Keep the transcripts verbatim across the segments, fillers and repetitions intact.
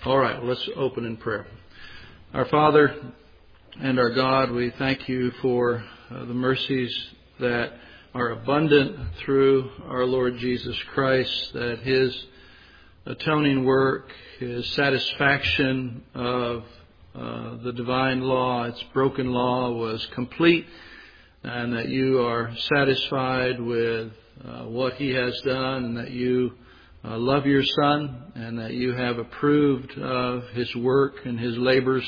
All right, well, let's open in prayer. Our Father and our God, we thank you for uh, the mercies that are abundant through our Lord Jesus Christ, that His atoning work, His satisfaction of uh, the divine law, its broken law, was complete, and that you are satisfied with uh, what He has done, and that you Uh, love your Son, and that you have approved of His work and His labors,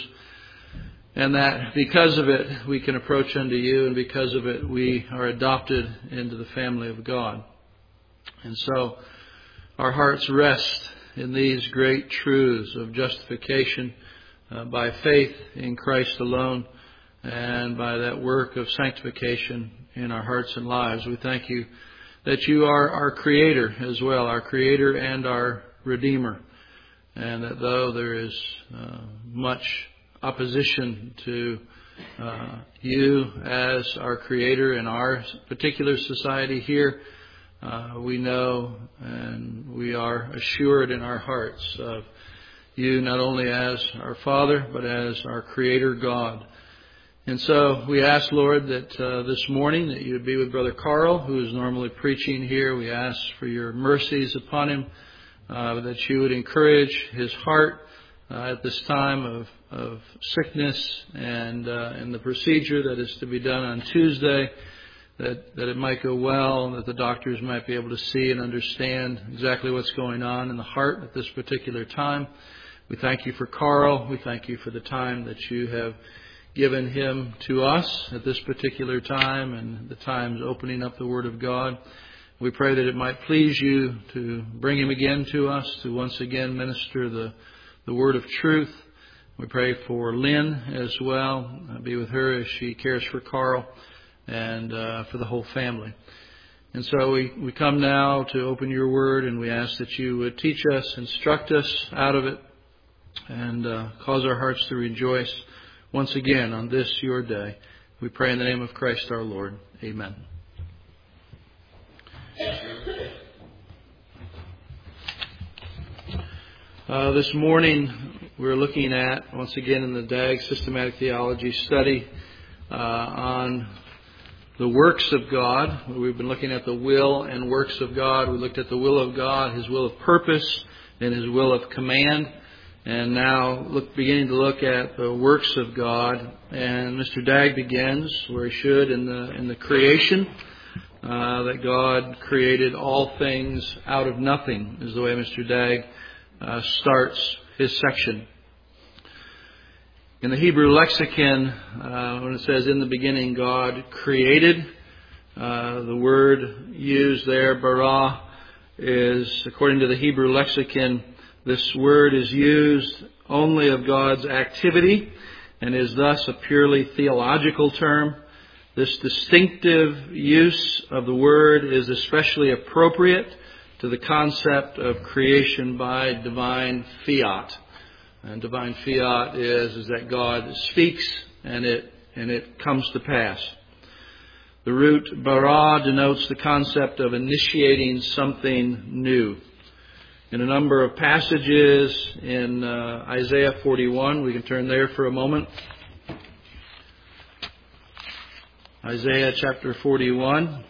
and that because of it we can approach unto you, and because of it we are adopted into the family of God. And so our hearts rest in these great truths of justification uh, by faith in Christ alone, and by that work of sanctification in our hearts and lives. We thank you that you are our Creator as well, our Creator and our Redeemer. And that though there is uh, much opposition to uh, you as our Creator in our particular society here, uh, we know and we are assured in our hearts of you not only as our Father, but as our Creator God. And so we ask, Lord, that uh, this morning that you would be with Brother Carl, who is normally preaching here. We ask for your mercies upon him, uh, that you would encourage his heart uh, at this time of, of sickness and uh, and the procedure that is to be done on Tuesday, that, that it might go well, and that the doctors might be able to see and understand exactly what's going on in the heart at this particular time. We thank you for Carl. We thank you for the time that you have given him to us at this particular time, and the times opening up the Word of God. We pray that it might please you to bring him again to us, to once again minister the, the Word of truth. We pray for Lynn as well. Be with her as she cares for Carl and uh, for the whole family. And so we, we come now to open your Word, and we ask that you would teach us, instruct us out of it, and uh, cause our hearts to rejoice once again on this your day. We pray in the name of Christ our Lord. Amen. Uh, this morning we're looking at, once again in the D A G Systematic Theology study, uh, on the works of God. We've been looking at the will and works of God. We looked at the will of God, His will of purpose, and His will of command. And now look, beginning to look at the works of God. And Mister Dagg begins where he should in the in the creation, uh, that God created all things out of nothing, is the way Mister Dagg uh, starts his section. In the Hebrew lexicon, uh, when it says in the beginning God created, uh, the word used there, bara, is, according to the Hebrew lexicon, this word is used only of God's activity and is thus a purely theological term. This distinctive use of the word is especially appropriate to the concept of creation by divine fiat. And divine fiat is, is that God speaks and it and it comes to pass. The root bara denotes the concept of initiating something new. In a number of passages in uh, Isaiah forty-one, we can turn there for a moment. Isaiah chapter forty-one.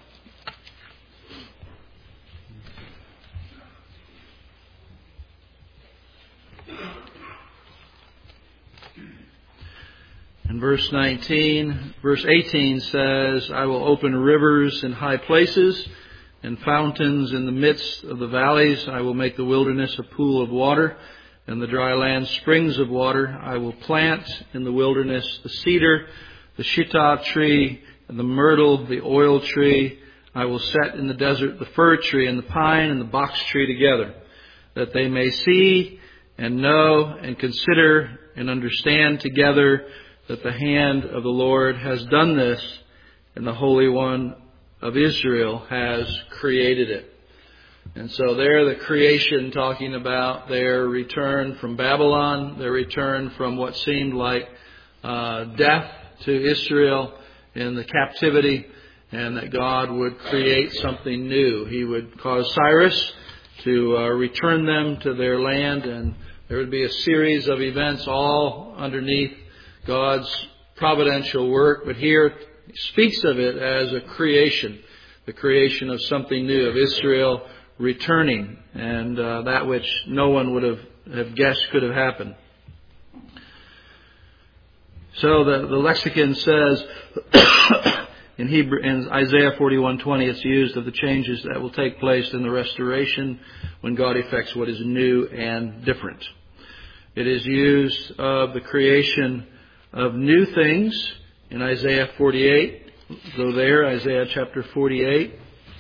And verse nineteen, verse eighteen says, I will open rivers in high places and fountains in the midst of the valleys. I will make the wilderness a pool of water, and the dry land springs of water. I will plant in the wilderness the cedar, the shittah tree, and the myrtle, the oil tree. I will set in the desert the fir tree and the pine and the box tree together, that they may see and know and consider and understand together that the hand of the Lord has done this, and the Holy One of Israel has created it. And so there the creation talking about their return from Babylon, their return from what seemed like uh, death to Israel in the captivity, and that God would create something new. He would cause Cyrus to uh, return them to their land, and there would be a series of events all underneath God's providential work. But here he speaks of it as a creation, the creation of something new, of Israel returning, and uh, that which no one would have, have guessed could have happened. So the, the lexicon says in Hebrew, in Isaiah forty-one twenty, it's used of the changes that will take place in the restoration when God effects what is new and different. It is used of the creation of new things in Isaiah forty-eight. Go there, Isaiah chapter forty-eight.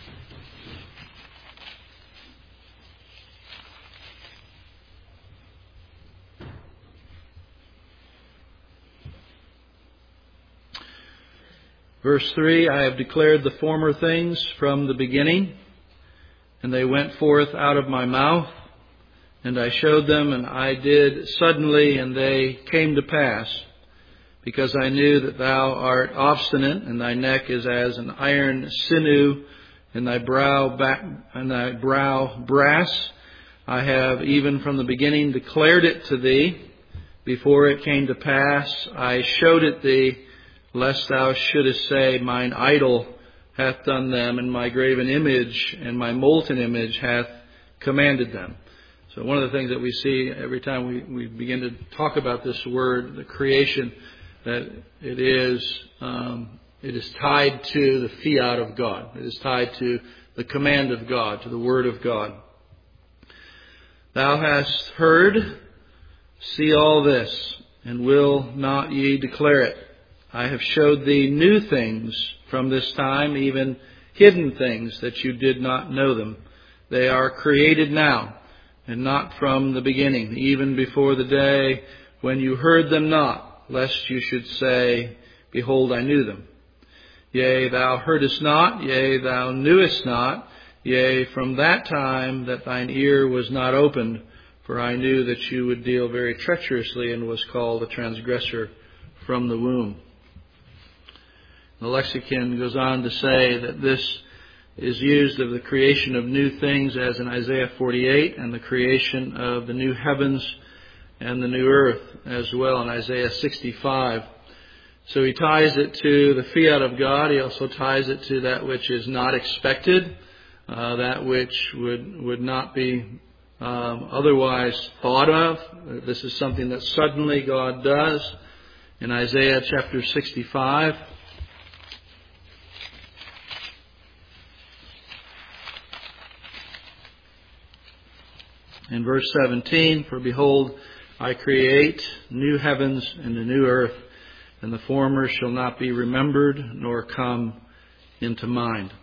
Verse three, I have declared the former things from the beginning, and they went forth out of my mouth, and I showed them, and I did suddenly, and they came to pass, because I knew that thou art obstinate, and thy neck is as an iron sinew, and thy brow back, and thy brow brass. I have even from the beginning declared it to thee. Before it came to pass, I showed it thee, lest thou shouldest say, mine idol hath done them, and my graven image and my molten image hath commanded them. So one of the things that we see every time we, we begin to talk about this word, the creation, that it is um, it is tied to the fiat of God. It is tied to the command of God, to the word of God. Thou hast heard, see all this, and will not ye declare it? I have showed thee new things from this time, even hidden things that you did not know them. They are created now, and not from the beginning, even before the day when you heard them not, lest you should say, behold, I knew them. Yea, thou heardest not, yea, thou knewest not, yea, from that time that thine ear was not opened, for I knew that you would deal very treacherously, and was called a transgressor from the womb. The lexicon goes on to say that this is used of the creation of new things as in Isaiah forty-eight, and the creation of the new heavens and the new earth as well in Isaiah sixty-five. So he ties it to the fiat of God. He also ties it to that which is not expected, uh, that which would, would not be um, otherwise thought of. This is something that suddenly God does. In Isaiah chapter sixty-five, in verse seventeen, for behold, I create new heavens and a new earth, and the former shall not be remembered, nor come into mind.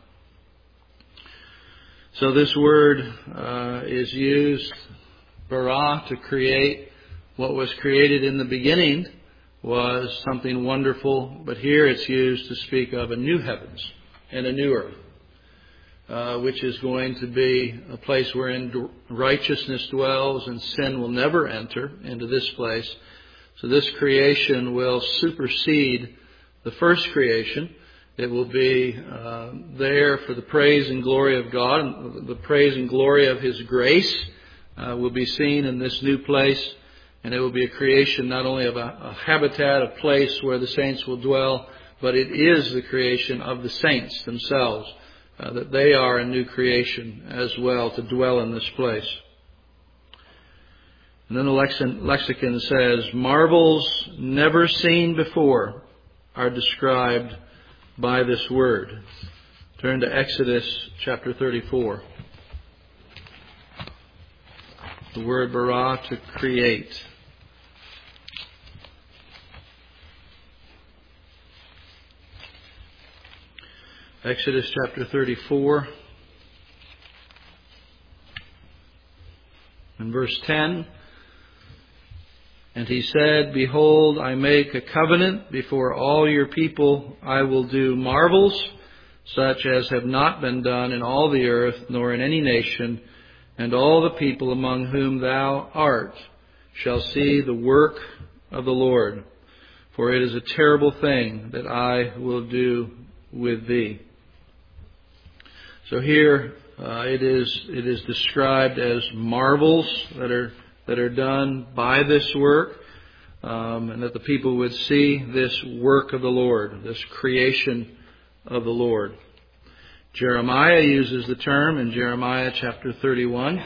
So this word uh, is used, bara, to create what was created in the beginning was something wonderful, but here it's used to speak of a new heavens and a new earth. Uh, which is going to be a place wherein righteousness dwells and sin will never enter into this place. So this creation will supersede the first creation. It will be uh, there for the praise and glory of God, and the praise and glory of His grace uh, will be seen in this new place. And it will be a creation not only of a, a habitat, a place where the saints will dwell, but it is the creation of the saints themselves. Uh, that they are a new creation as well to dwell in this place. And then the lexicon, lexicon says, marvels never seen before are described by this word. Turn to Exodus chapter thirty-four. The word bara, to create. Exodus chapter thirty-four and verse ten. And he said, behold, I make a covenant before all your people. I will do marvels such as have not been done in all the earth, nor in any nation. And all the people among whom thou art shall see the work of the Lord. For it is a terrible thing that I will do with thee. So here Uh, it is it is described as marvels that are that are done by this work, um, and that the people would see this work of the Lord, this creation of the Lord. Jeremiah uses the term in Jeremiah chapter thirty-one.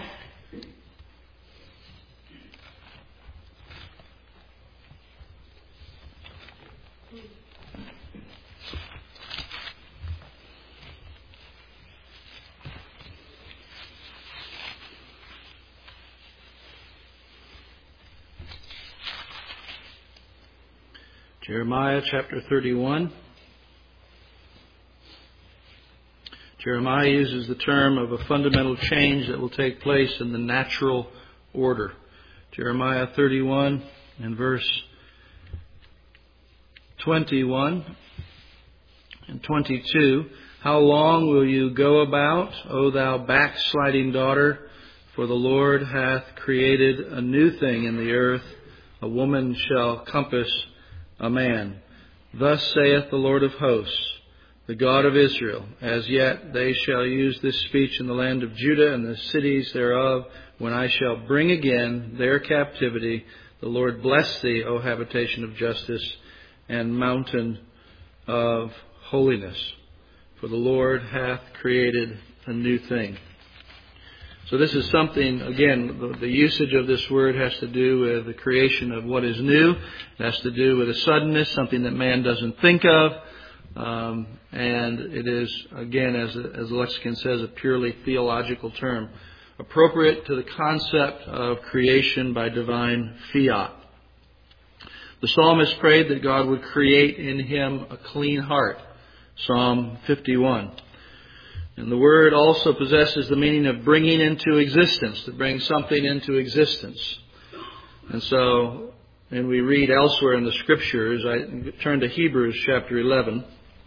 Jeremiah chapter thirty-one. Jeremiah uses the term of a fundamental change that will take place in the natural order. Jeremiah thirty-one and verse twenty-one and twenty-two. How long will you go about, O thou backsliding daughter? For the Lord hath created a new thing in the earth. A woman shall compass a man. Thus saith the Lord of hosts, the God of Israel, as yet they shall use this speech in the land of Judah and the cities thereof, when I shall bring again their captivity. The Lord bless thee, O habitation of justice and mountain of holiness. For the Lord hath created a new thing. So this is something, again, the, the usage of this word has to do with the creation of what is new. It has to do with a suddenness, something that man doesn't think of. Um, and it is, again, as, as the lexicon says, a purely theological term, appropriate to the concept of creation by divine fiat. The psalmist prayed that God would create in him a clean heart. Psalm fifty-one. And the word also possesses the meaning of bringing into existence, to bring something into existence. And so, and we read elsewhere in the Scriptures, I turn to Hebrews chapter eleven.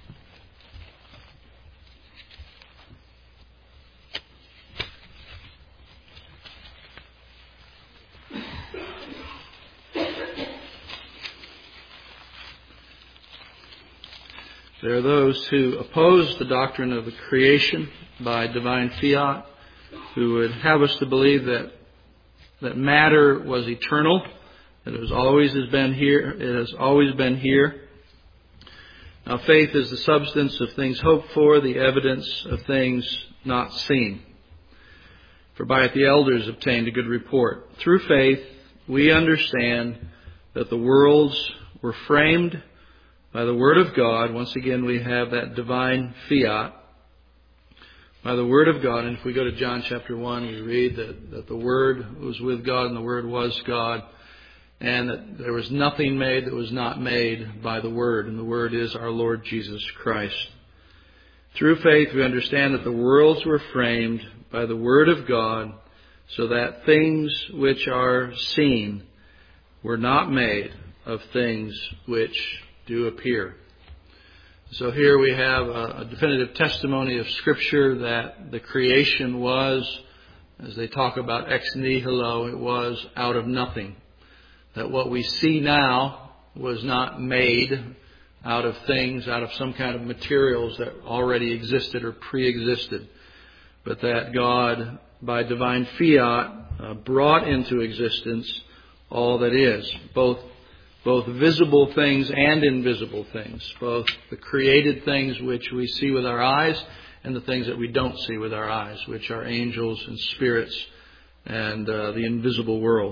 There are those who oppose the doctrine of the creation by divine fiat, who would have us to believe that that matter was eternal, that it has always has been here. It has always been here. Now, faith is the substance of things hoped for, the evidence of things not seen. For by it the elders obtained a good report. Through faith, we understand that the worlds were framed by the Word of God. Once again, we have that divine fiat. By the Word of God. And if we go to John chapter one, we read that, that the Word was with God and the Word was God. And that there was nothing made that was not made by the Word. And the Word is our Lord Jesus Christ. Through faith, we understand that the worlds were framed by the Word of God, so that things which are seen were not made of things which do appear. So here we have a, a definitive testimony of Scripture that the creation was, as they talk about ex nihilo, it was out of nothing. That what we see now was not made out of things, out of some kind of materials that already existed or pre-existed, but that God, by divine fiat, uh, brought into existence all that is, both both visible things and invisible things, both the created things which we see with our eyes and the things that we don't see with our eyes, which are angels and spirits and uh, the invisible world.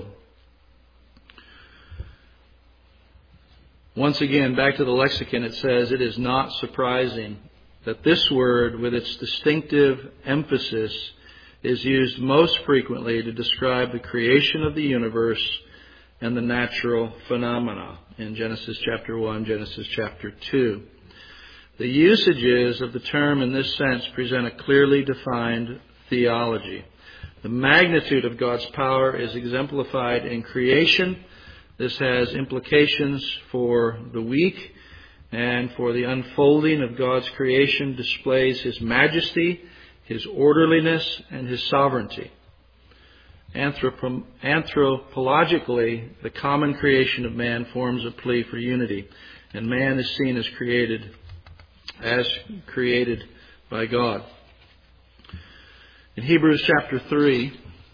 Once again, back to the lexicon, it says, it is not surprising that this word, with its distinctive emphasis, is used most frequently to describe the creation of the universe and the natural phenomena in Genesis chapter one, Genesis chapter two. The usages of the term in this sense present a clearly defined theology. The magnitude of God's power is exemplified in creation. This has implications for the weak, and for the unfolding of God's creation displays His majesty, His orderliness, and His sovereignty. Anthropo- anthropologically, the common creation of man forms a plea for unity, and man is seen as created, as created by God. In Hebrews chapter three,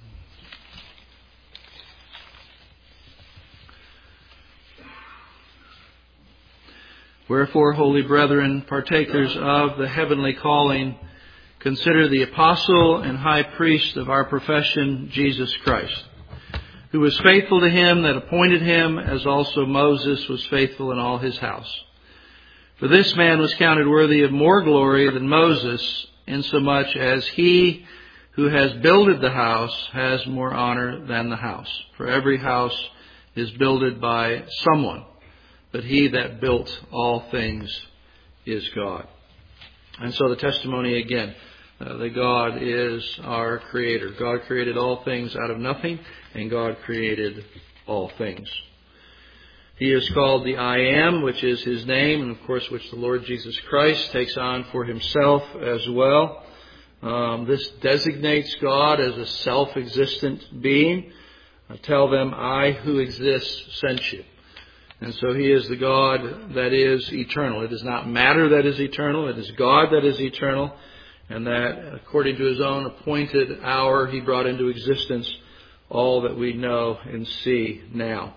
wherefore, holy brethren, partakers of the heavenly calling, consider the apostle and high priest of our profession, Jesus Christ, who was faithful to him that appointed him, as also Moses was faithful in all his house. For this man was counted worthy of more glory than Moses, insomuch as he who has builded the house has more honor than the house. For every house is builded by someone, but he that built all things is God. And so the testimony again, uh, that God is our Creator. God created all things out of nothing, and God created all things. He is called the I Am, which is His name, and of course which the Lord Jesus Christ takes on for Himself as well. Um, this designates God as a self-existent being. I tell them, I who exist sent you. And so He is the God that is eternal. It is not matter that is eternal. It is God that is eternal. And that according to His own appointed hour, He brought into existence all that we know and see now.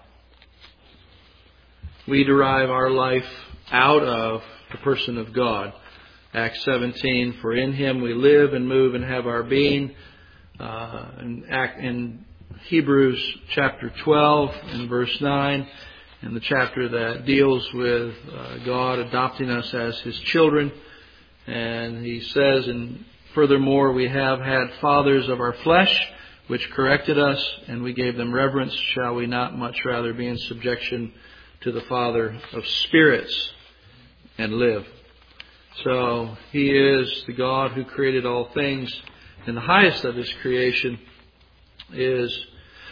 We derive our life out of the person of God. Acts seventeen, for in Him we live and move and have our being. Uh, in, in Hebrews chapter twelve and verse nine, in the chapter that deals with uh, God adopting us as His children. And he says, and furthermore, we have had fathers of our flesh, which corrected us, and we gave them reverence. Shall we not much rather be in subjection to the Father of spirits and live? So He is the God who created all things, and the highest of His creation is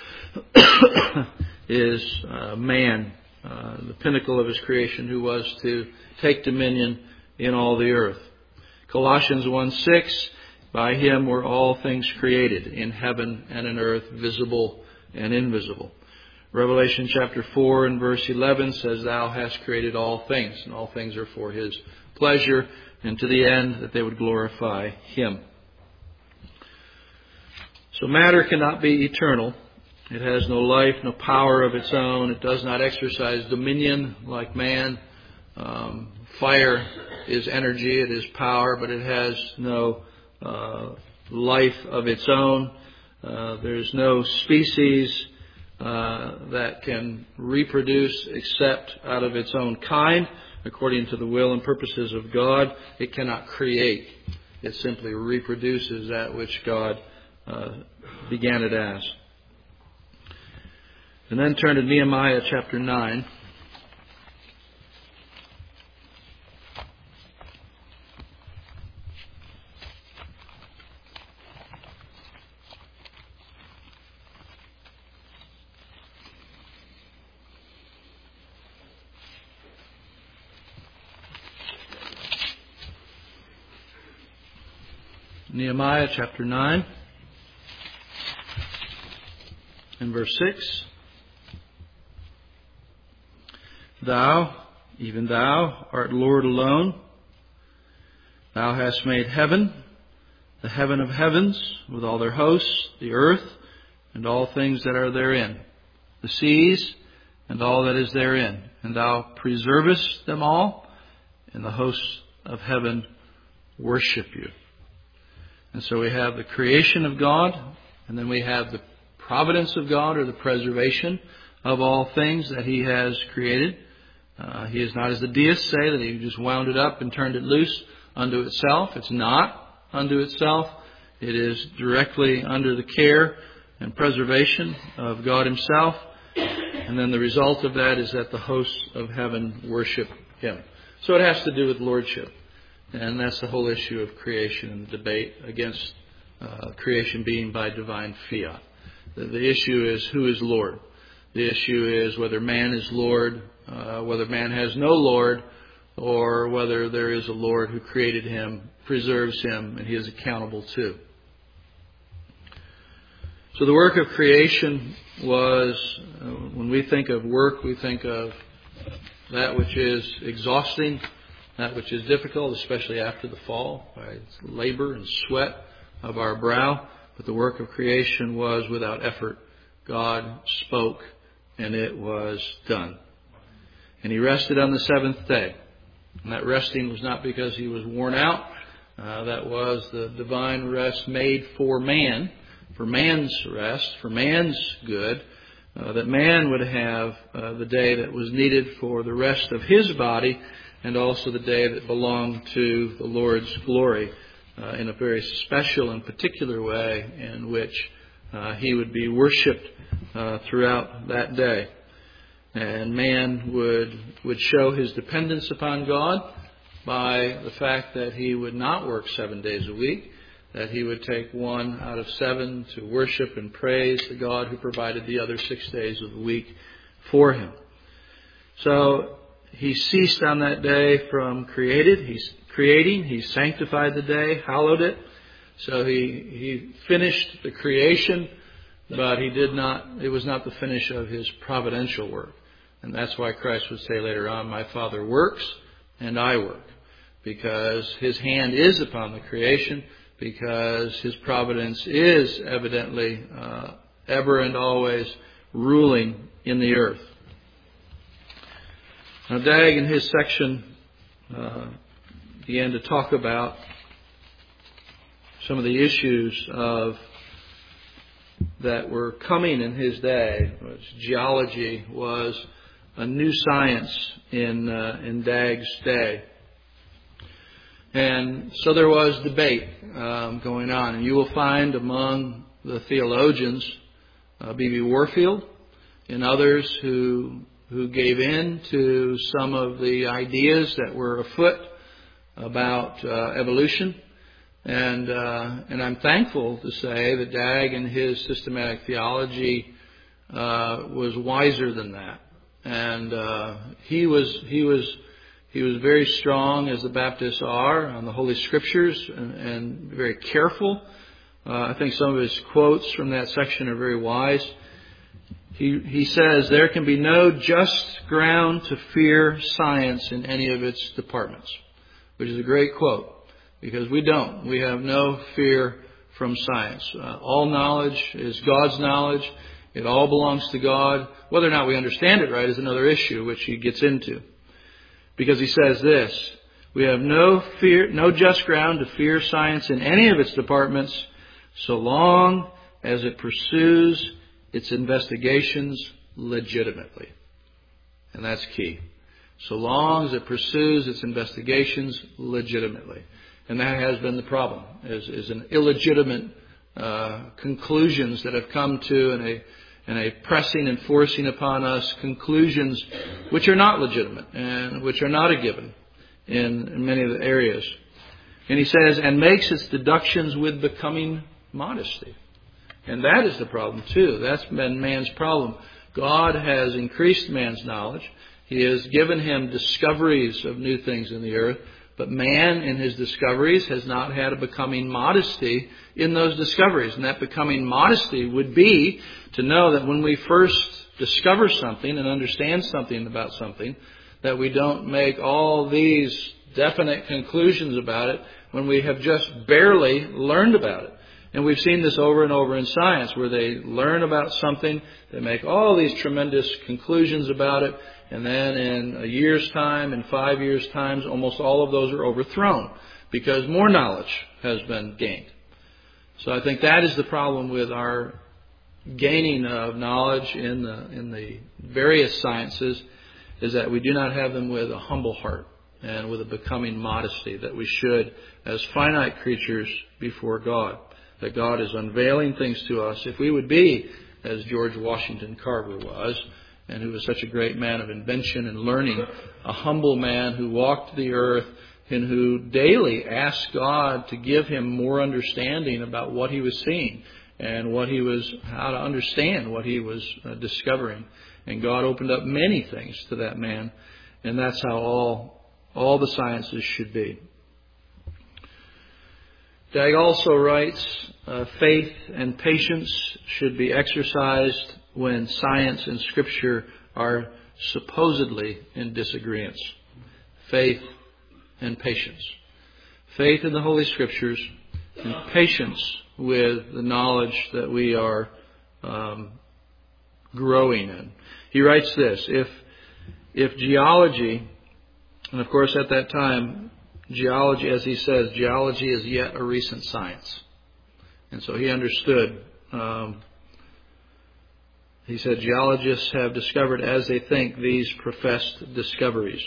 is uh, man, uh, the pinnacle of His creation, who was to take dominion in all the earth. Colossians one six, by Him were all things created, in heaven and in earth, visible and invisible. Revelation chapter four and verse eleven says, Thou hast created all things, and all things are for His pleasure, and to the end that they would glorify Him. So matter cannot be eternal. It has no life, no power of its own. It does not exercise dominion like man. Um, fire is energy, it is power, but it has no uh, life of its own. Uh, there's no species uh, that can reproduce except out of its own kind, according to the will and purposes of God. It cannot create. It simply reproduces that which God uh, began it as. And then turn to Nehemiah chapter nine. Nehemiah chapter nine and verse six. Thou, even Thou, art Lord alone. Thou hast made heaven, the heaven of heavens, with all their hosts, the earth, and all things that are therein, the seas, and all that is therein. And Thou preservest them all, and the hosts of heaven worship You. And so we have the creation of God, and then we have the providence of God, or the preservation of all things that He has created. Uh, he is not, as the deists say, that He just wound it up and turned it loose unto itself. It's not unto itself. It is directly under the care and preservation of God Himself. And then the result of that is that the hosts of heaven worship Him. So it has to do with lordship. And that's the whole issue of creation and the debate against uh, creation being by divine fiat. The, the issue is who is Lord. The issue is whether man is Lord, uh, whether man has no Lord, or whether there is a Lord who created him, preserves him, and He is accountable to. So the work of creation was, uh, when we think of work, we think of that which is exhausting, that which is difficult, especially after the fall. Right? It's labor and sweat of our brow, but the work of creation was without effort. God spoke, and it was done. And He rested on the seventh day. And that resting was not because He was worn out. Uh, that was the divine rest made for man, for man's rest, for man's good, uh, that man would have uh, the day that was needed for the rest of his body, and also the day that belonged to the Lord's glory uh, in a very special and particular way in which uh, He would be worshipped uh, throughout that day. And man would would show his dependence upon God by the fact that he would not work seven days a week, that he would take one out of seven to worship and praise the God who provided the other six days of the week for him. So He ceased on that day from created. He's creating. He sanctified the day, hallowed it. So he he finished the creation, but he did not. It was not the finish of His providential work. And that's why Christ would say later on, "My Father works and I work," because His hand is upon the creation, because His providence is evidently uh, ever and always ruling in the earth. Now, Dag in his section uh, began to talk about some of the issues of that were coming in his day. Which geology was a new science in uh, in Dag's day. And so there was debate um, going on. And you will find among the theologians uh, B B Warfield and others who who gave in to some of the ideas that were afoot about uh, evolution. And uh, and I'm thankful to say that Dag in his systematic theology uh, was wiser than that. And uh, he was he was he was very strong, as the Baptists are, on the Holy Scriptures, and, and very careful. Uh, I think some of his quotes from that section are very wise. He he says, "There can be no just ground to fear science in any of its departments," which is a great quote, because we don't. We have no fear from science. Uh, all knowledge is God's knowledge. It all belongs to God. Whether or not we understand it right is another issue, which he gets into. Because he says this, "We have no fear, no just ground to fear science in any of its departments, so long as it pursues its investigations legitimately." And that's key. So long as it pursues its investigations legitimately. And that has been the problem, is, is an illegitimate uh, conclusions that have come to and a, and a pressing and forcing upon us conclusions which are not legitimate and which are not a given in, in many of the areas. And he says, "and makes its deductions with becoming modesty." And that is the problem too. That's been man's problem. God has increased man's knowledge. He has given him discoveries of new things in the earth. But man, in his discoveries, has not had a becoming modesty in those discoveries. And that becoming modesty would be to know that when we first discover something and understand something about something, that we don't make all these definite conclusions about it when we have just barely learned about it. And we've seen this over and over in science, where they learn about something, they make all these tremendous conclusions about it, and then in a year's time, in five years' time, almost all of those are overthrown because more knowledge has been gained. So I think that is the problem with our gaining of knowledge in the in the various sciences, is that we do not have them with a humble heart and with a becoming modesty that we should as finite creatures before God. That God is unveiling things to us. If we would be as George Washington Carver was, and who was such a great man of invention and learning, a humble man who walked the earth and who daily asked God to give him more understanding about what he was seeing and what he was, how to understand what he was uh, discovering. And God opened up many things to that man, and that's how all all the sciences should be. Dag also writes, uh, faith and patience should be exercised when science and Scripture are supposedly in disagreement. Faith and patience. Faith in the Holy Scriptures and patience with the knowledge that we are um, growing in. He writes this, if if geology, and of course at that time, geology, as he says, geology is yet a recent science. And so he understood. Um, he said, geologists have discovered as they think these professed discoveries.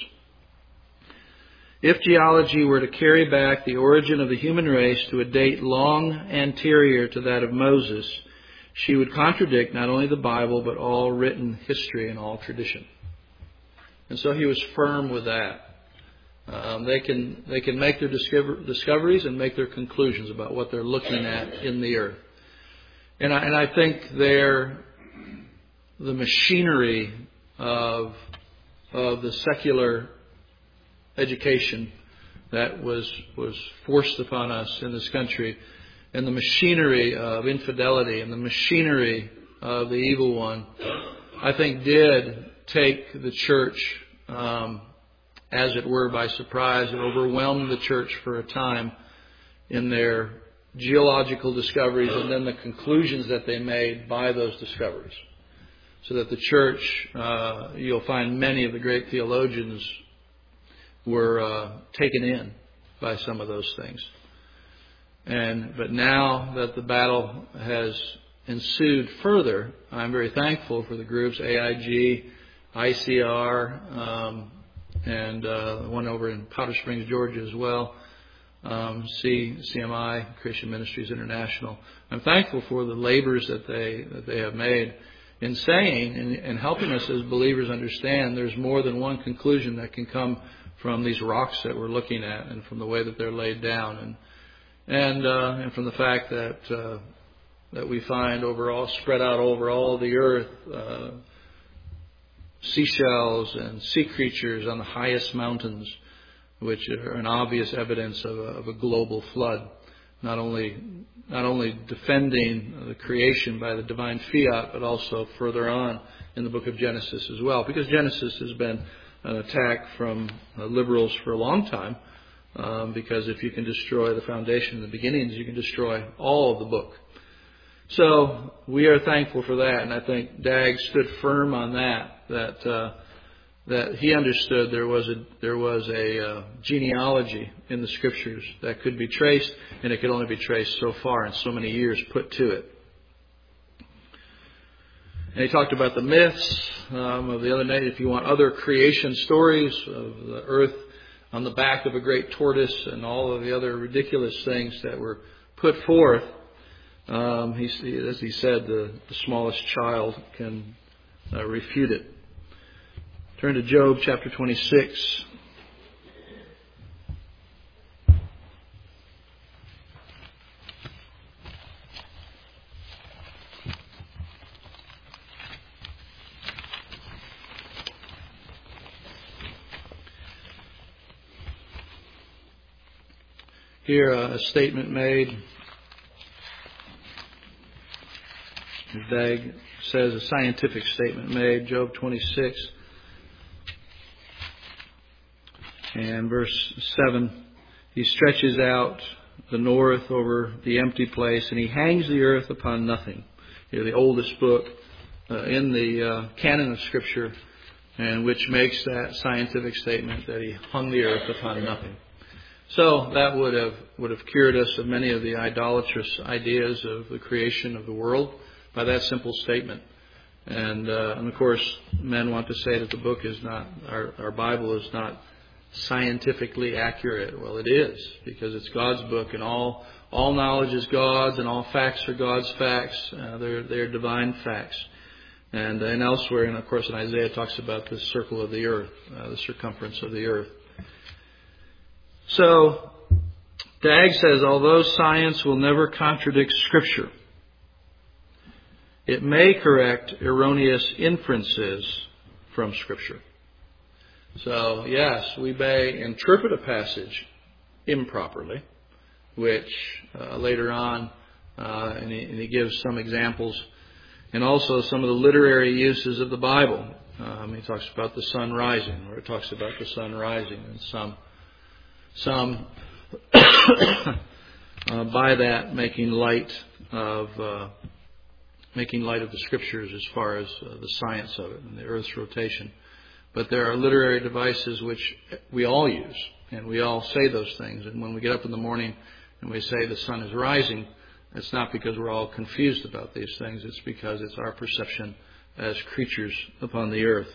If geology were to carry back the origin of the human race to a date long anterior to that of Moses, she would contradict not only the Bible, but all written history and all tradition. And so he was firm with that. Um, they can they can make their discover, discoveries and make their conclusions about what they're looking at in the earth. And I, and I think they're the machinery of of the secular education that was was forced upon us in this country, and the machinery of infidelity and the machinery of the evil one, I think did take the church, um, as it were, by surprise, and overwhelmed the church for a time in their geological discoveries and then the conclusions that they made by those discoveries. So that the church, uh, you'll find many of the great theologians were uh, taken in by some of those things. And but now that the battle has ensued further, I'm very thankful for the groups A I G, I C R, um, and uh, one over in Powder Springs, Georgia as well, um, C, CMI, Christian Ministries International. I'm thankful for the labors that they that they have made in saying and, and helping us as believers understand there's more than one conclusion that can come from these rocks that we're looking at and from the way that they're laid down, and and uh, and from the fact that uh, that we find overall spread out over all the earth uh, seashells and sea creatures on the highest mountains, which are an obvious evidence of a, of a global flood. Not only not only defending the creation by the divine fiat, but also further on in the book of Genesis as well, because Genesis has been an attack from uh, liberals for a long time, um, because if you can destroy the foundation and the beginnings, you can destroy all of the book. So we are thankful for that, and I think Dag stood firm on that, that uh, that he understood there was a there was a uh, genealogy in the Scriptures that could be traced, and it could only be traced so far and so many years put to it. And he talked about the myths um, of the other night. If you want other creation stories of the earth on the back of a great tortoise and all of the other ridiculous things that were put forth, um, he, as he said, the, the smallest child can uh, refute it. Turn to Job chapter twenty-six. Here, uh, a statement made. Dag says a scientific statement made. Job twenty-six. And verse seven, he stretches out the north over the empty place, and he hangs the earth upon nothing. Here, the oldest book uh, in the uh, canon of Scripture, and which makes that scientific statement that he hung the earth upon nothing. So that would have would have cured us of many of the idolatrous ideas of the creation of the world by that simple statement. And, uh, and of course, men want to say that the book is not, our, our Bible is not scientifically accurate. Well, it is, because it's God's book, and all all knowledge is God's, and all facts are God's facts. Uh, they're they're divine facts. And and elsewhere, and of course in Isaiah, it talks about the circle of the earth, uh, the circumference of the earth. So Dag says, although science will never contradict Scripture, it may correct erroneous inferences from Scripture. So, yes, we may interpret a passage improperly, which uh, later on, uh, and, he, and he gives some examples, and also some of the literary uses of the Bible. Um, he talks about the sun rising, or it talks about the sun rising, and some some uh, by that making light of uh, making light of the Scriptures as far as uh, the science of it and the Earth's rotation. But there are literary devices which we all use, and we all say those things. And when we get up in the morning and we say the sun is rising, it's not because we're all confused about these things. It's because it's our perception as creatures upon the earth.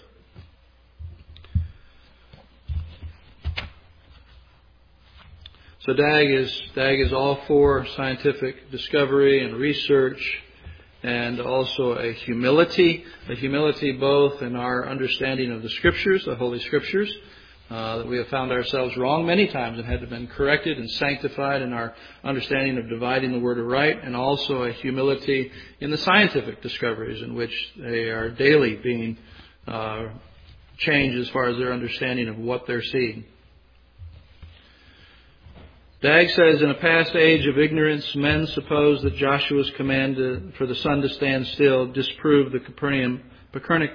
So Dag is, Dag is all for scientific discovery and research, and also a humility, a humility both in our understanding of the Scriptures, the Holy Scriptures, uh, that we have found ourselves wrong many times and had to been corrected and sanctified in our understanding of dividing the Word aright, and also a humility in the scientific discoveries in which they are daily being uh, changed as far as their understanding of what they're seeing. Dag says, in a past age of ignorance, men supposed that Joshua's command to, for the sun to stand still disproved the Copernican, Copernic,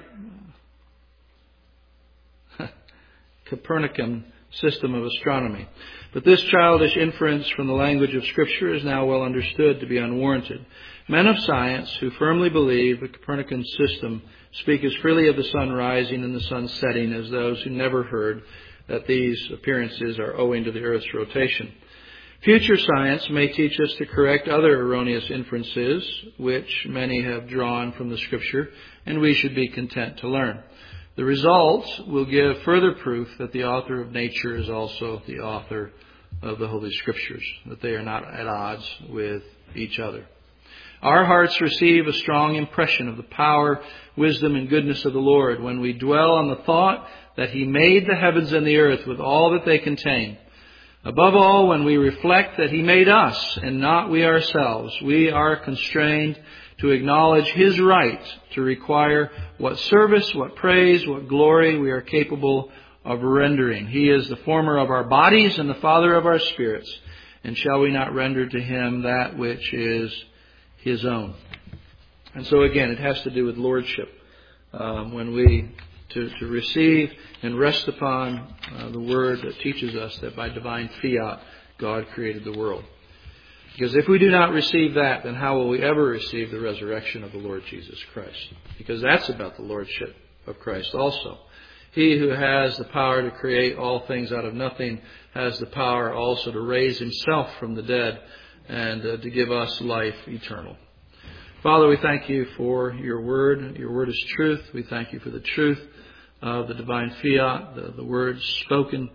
Copernican system of astronomy. But this childish inference from the language of Scripture is now well understood to be unwarranted. Men of science who firmly believe the Copernican system speak as freely of the sun rising and the sun setting as those who never heard that these appearances are owing to the Earth's rotation. Future science may teach us to correct other erroneous inferences, which many have drawn from the Scripture, and we should be content to learn. The results will give further proof that the author of nature is also the author of the Holy Scriptures, that they are not at odds with each other. Our hearts receive a strong impression of the power, wisdom, and goodness of the Lord when we dwell on the thought that He made the heavens and the earth with all that they contain. Above all, when we reflect that He made us and not we ourselves, we are constrained to acknowledge His right to require what service, what praise, what glory we are capable of rendering. He is the former of our bodies and the Father of our spirits. And shall we not render to Him that which is His own? And so again, it has to do with lordship. Um, when we To, to receive and rest upon uh, the Word that teaches us that by divine fiat, God created the world. Because if we do not receive that, then how will we ever receive the resurrection of the Lord Jesus Christ? Because that's about the lordship of Christ also. He who has the power to create all things out of nothing has the power also to raise Himself from the dead and uh, to give us life eternal. Father, we thank You for Your Word. Your Word is truth. We thank You for the truth of the divine fiat, the, the words spoken,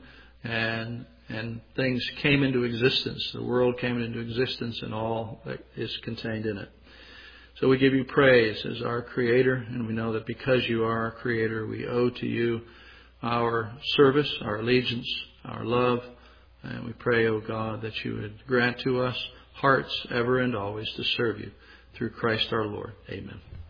and and things came into existence. The world came into existence and all that is contained in it. So we give You praise as our Creator, and we know that because You are our Creator, we owe to You our service, our allegiance, our love. And we pray, O God, that You would grant to us hearts ever and always to serve You. Through Christ our Lord. Amen.